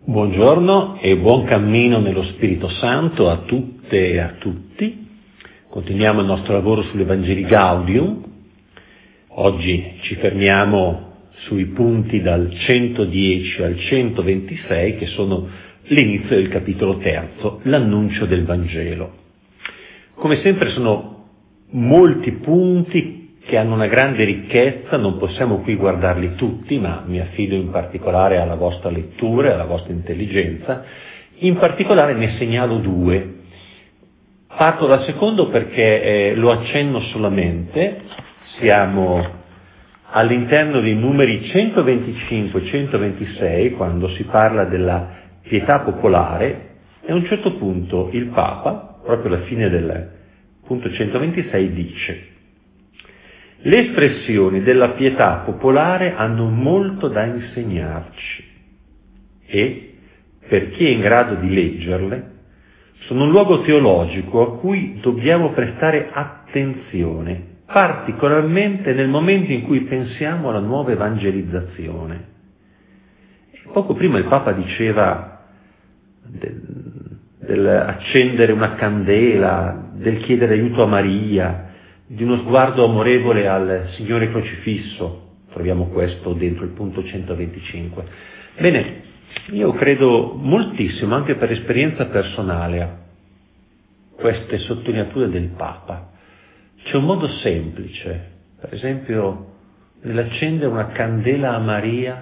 Buongiorno e buon cammino nello Spirito Santo a tutte e a tutti. Continuiamo il nostro lavoro sull'Evangelii Gaudium. Oggi ci fermiamo sui punti dal 110 al 126 che sono l'inizio del capitolo terzo, l'annuncio del Vangelo. Come sempre sono molti punti che hanno una grande ricchezza, non possiamo qui guardarli tutti, ma mi affido in particolare alla vostra lettura e alla vostra intelligenza. In particolare ne segnalo due. Parto dal secondo perché lo accenno solamente. Siamo all'interno dei numeri 125 e 126, quando si parla della pietà popolare, e a un certo punto il Papa, proprio alla fine del punto 126, dice: le espressioni della pietà popolare hanno molto da insegnarci e, per chi è in grado di leggerle, sono un luogo teologico a cui dobbiamo prestare attenzione, particolarmente nel momento in cui pensiamo alla nuova evangelizzazione. E poco prima il Papa diceva del accendere una candela, del chiedere aiuto a Maria, di uno sguardo amorevole al Signore crocifisso. Troviamo questo dentro il punto 125. Bene, io credo moltissimo, anche per esperienza personale, a queste sottolineature del Papa. C'è un modo semplice, per esempio nell'accendere una candela a Maria,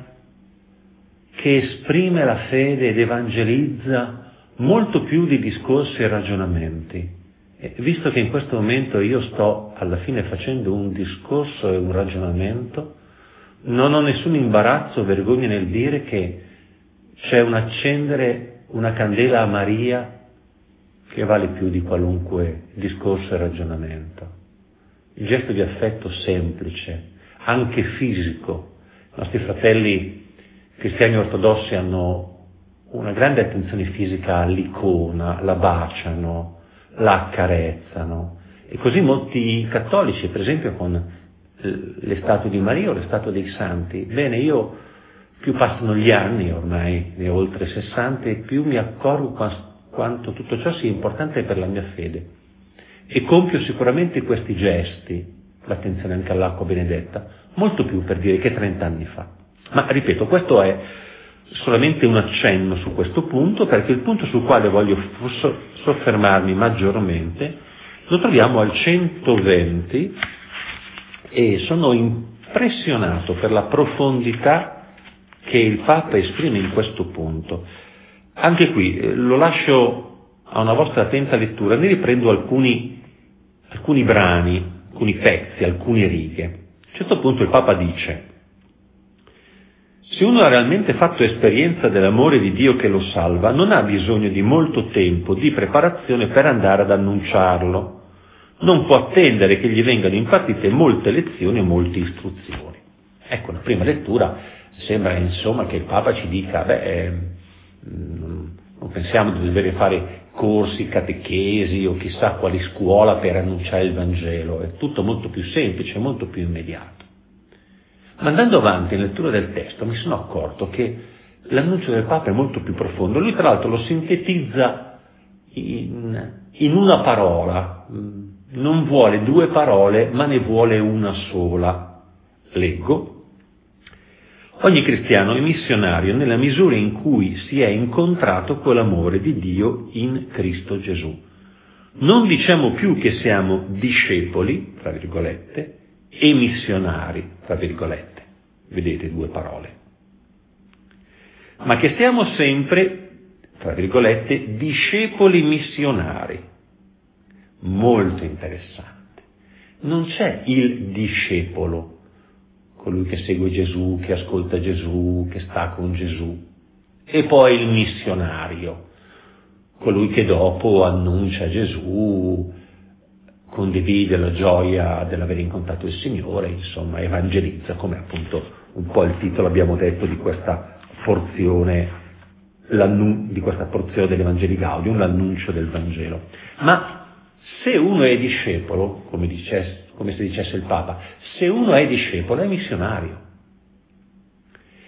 che esprime la fede ed evangelizza molto più di discorsi e ragionamenti. Visto che in questo momento io sto alla fine facendo un discorso e un ragionamento, non ho nessun imbarazzo o vergogna nel dire che c'è un accendere una candela a Maria che vale più di qualunque discorso e ragionamento. Il gesto di affetto semplice, anche fisico. I nostri fratelli cristiani ortodossi hanno una grande attenzione fisica all'icona, la baciano, la accarezzano, e così molti cattolici, per esempio con le statue di Maria o le statue dei santi. Bene, io più passano gli anni, ormai ne ho oltre 60, e più mi accorgo quanto tutto ciò sia importante per la mia fede, e compio sicuramente questi gesti, l'attenzione anche all'acqua benedetta, molto più, per dire, che 30 anni fa. Ma ripeto, questo è solamente un accenno su questo punto, perché il punto sul quale voglio soffermarmi maggiormente lo troviamo al 120, e sono impressionato per la profondità che il Papa esprime in questo punto. Anche qui lo lascio a una vostra attenta lettura, ne riprendo alcuni brani, alcuni pezzi, alcune righe. A un certo punto il Papa dice: se uno ha realmente fatto esperienza dell'amore di Dio che lo salva, non ha bisogno di molto tempo di preparazione per andare ad annunciarlo. Non può attendere che gli vengano impartite molte lezioni e molte istruzioni. Ecco, una prima lettura sembra insomma che il Papa ci dica, non pensiamo di dover fare corsi, catechesi o chissà quali scuola per annunciare il Vangelo, è tutto molto più semplice, molto più immediato. Ma andando avanti nella lettura del testo mi sono accorto che l'annuncio del Papa è molto più profondo. Lui tra l'altro lo sintetizza in una parola, non vuole due parole ma ne vuole una sola. Leggo: ogni cristiano è missionario nella misura in cui si è incontrato con l'amore di Dio in Cristo Gesù. Non diciamo più che siamo discepoli, tra virgolette, e missionari, tra virgolette, vedete, due parole, ma che siamo sempre, tra virgolette, discepoli missionari. Molto interessante. Non c'è il discepolo, colui che segue Gesù, che ascolta Gesù, che sta con Gesù, e poi il missionario, colui che dopo annuncia Gesù, condivide la gioia dell'aver incontrato il Signore, insomma evangelizza, come appunto un po' il titolo abbiamo detto di questa porzione dell'Evangelii Gaudium, l'annuncio del Vangelo. Ma se uno è discepolo, come se dicesse il Papa, se uno è discepolo è missionario.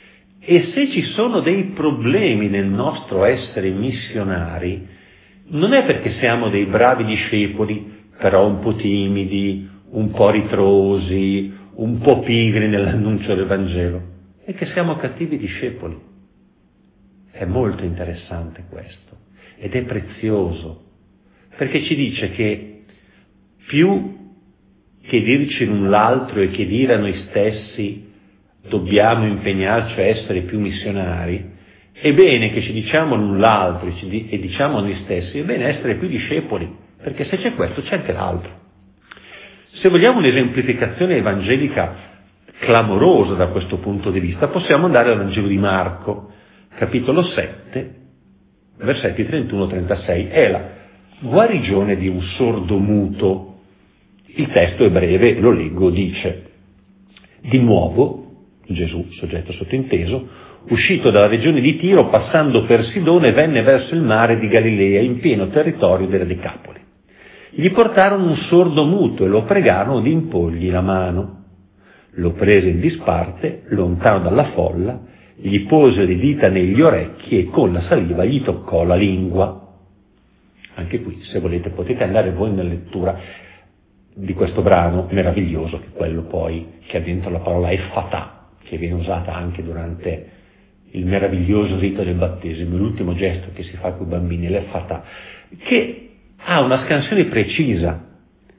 E se ci sono dei problemi nel nostro essere missionari, non è perché siamo dei bravi discepoli, però un po' timidi, un po' ritrosi, un po' pigri nell'annuncio del Vangelo, è che siamo cattivi discepoli. È molto interessante questo ed è prezioso, perché ci dice che più che dirci l'un l'altro e che dire a noi stessi dobbiamo impegnarci a essere più missionari, è bene che ci diciamo l'un l'altro e diciamo a noi stessi, è bene essere più discepoli, perché se c'è questo c'è anche l'altro. Se vogliamo un'esemplificazione evangelica clamorosa da questo punto di vista, possiamo andare al Vangelo di Marco, capitolo 7, versetti 31-36, è la guarigione di un sordo muto. Il testo è breve, lo leggo, dice: di nuovo Gesù, soggetto sottinteso, uscito dalla regione di Tiro, passando per Sidone, venne verso il mare di Galilea, in pieno territorio delle Decapoli. Gli portarono un sordo muto e lo pregarono di imporgli la mano. Lo prese in disparte, lontano dalla folla, gli pose le dita negli orecchi e con la saliva gli toccò la lingua. Anche qui, se volete, potete andare voi nella lettura di questo brano meraviglioso, che è quello poi che ha dentro la parola effatà, che viene usata anche durante il meraviglioso rito del battesimo, l'ultimo gesto che si fa con i bambini, l'effatà, che ha una scansione precisa.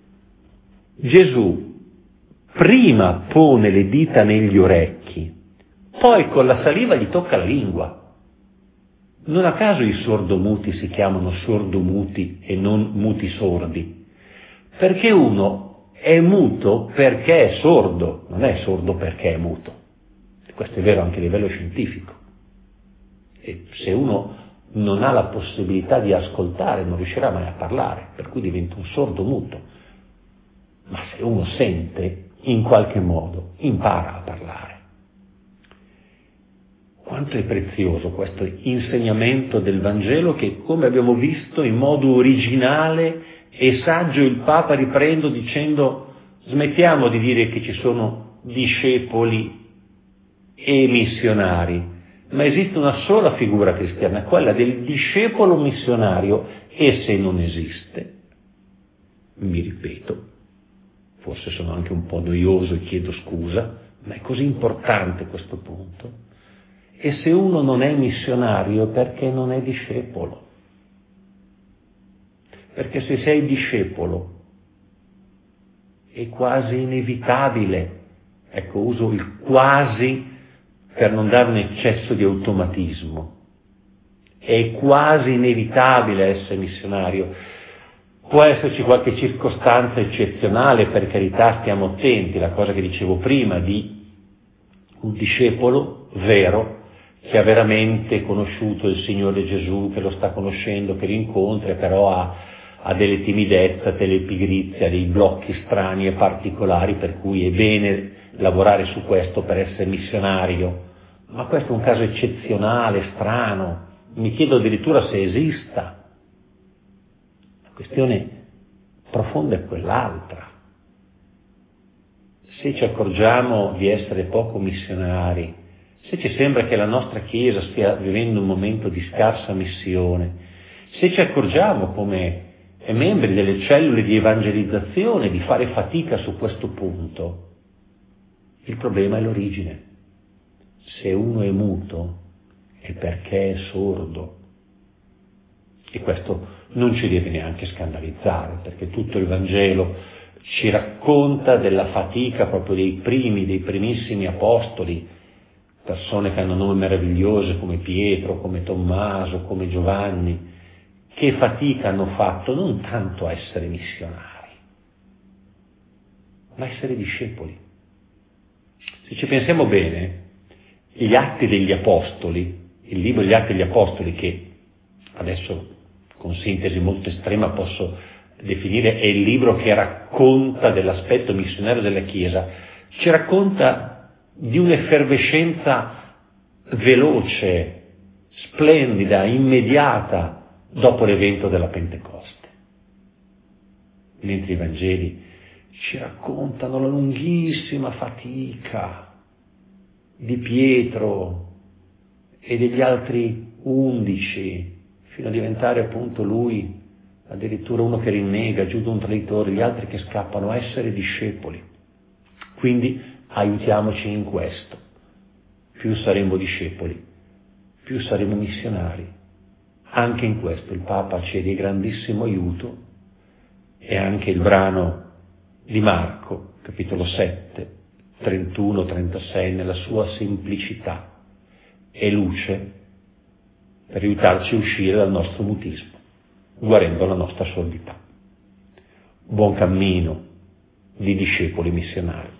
Gesù prima pone le dita negli orecchi, poi con la saliva gli tocca la lingua. Non a caso i sordomuti si chiamano sordomuti e non muti sordi, perché uno è muto perché è sordo, non è sordo perché è muto. Questo è vero anche a livello scientifico. E se uno non ha la possibilità di ascoltare, non riuscirà mai a parlare, per cui diventa un sordo muto. Ma se uno sente, in qualche modo impara a parlare. Quanto è prezioso questo insegnamento del Vangelo che, come abbiamo visto, in modo originale e saggio il Papa riprende dicendo: smettiamo di dire che ci sono discepoli e missionari, ma esiste una sola figura cristiana, quella del discepolo missionario, e se non esiste, mi ripeto, forse sono anche un po' noioso e chiedo scusa, ma è così importante questo punto, e se uno non è missionario è perché non è discepolo. Perché se sei discepolo è quasi inevitabile, ecco, uso il quasi per non dare un eccesso di automatismo, è quasi inevitabile essere missionario. Può esserci qualche circostanza eccezionale, per carità, stiamo attenti, la cosa che dicevo prima di un discepolo vero che ha veramente conosciuto il Signore Gesù, che lo sta conoscendo, che lo incontra, però ha delle timidezze, delle pigrizia, dei blocchi strani e particolari, per cui è bene lavorare su questo per essere missionario. Ma questo è un caso eccezionale, strano, mi chiedo addirittura se esista. La questione profonda è quell'altra. Se ci accorgiamo di essere poco missionari, se ci sembra che la nostra Chiesa stia vivendo un momento di scarsa missione, se ci accorgiamo come membri delle cellule di evangelizzazione di fare fatica su questo punto, il problema è l'origine. Se uno è muto è perché è sordo. E questo non ci deve neanche scandalizzare, perché tutto il Vangelo ci racconta della fatica proprio dei primissimi apostoli, persone che hanno nomi meravigliosi come Pietro, come Tommaso, come Giovanni, che fatica hanno fatto non tanto a essere missionari, ma a essere discepoli. Se ci pensiamo bene, gli Atti degli Apostoli, il libro degli Atti degli Apostoli, che adesso con sintesi molto estrema posso definire, è il libro che racconta dell'aspetto missionario della Chiesa, ci racconta di un'effervescenza veloce, splendida, immediata dopo l'evento della Pentecoste. Mentre i Vangeli ci raccontano la lunghissima fatica di Pietro, e degli altri 11, fino a diventare appunto lui addirittura uno che rinnega, Giuda un traditore, gli altri che scappano, a essere discepoli. Quindi aiutiamoci in questo. Più saremo discepoli, più saremo missionari. Anche in questo il Papa ci dia grandissimo aiuto, e anche il brano di Marco, capitolo 7, 31-36, nella sua semplicità, è luce per aiutarci a uscire dal nostro mutismo, guarendo la nostra sordità. Buon cammino di discepoli missionari.